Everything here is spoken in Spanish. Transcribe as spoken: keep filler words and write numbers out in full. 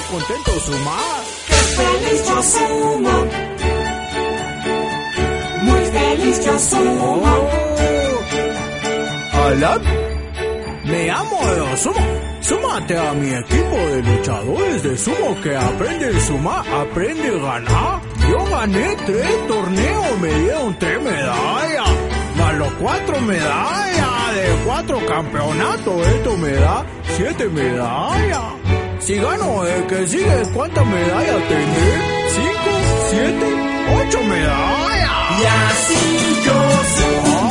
contento sumar. ¡Qué feliz yo sumo! Muy feliz yo sumo. Oh. Alan, me amo de sumo. Súmate a mi equipo de luchadores de sumo que aprende a sumar, aprende a ganar. Yo gané tres torneos, me dieron tres medallas. Más los cuatro medallas de cuatro campeonatos, esto me da siete medallas. Si gano el que sigue, ¿cuántas medallas tendré? ¿Cinco? ¿Siete? ¿Ocho medallas? Y así yo sumo.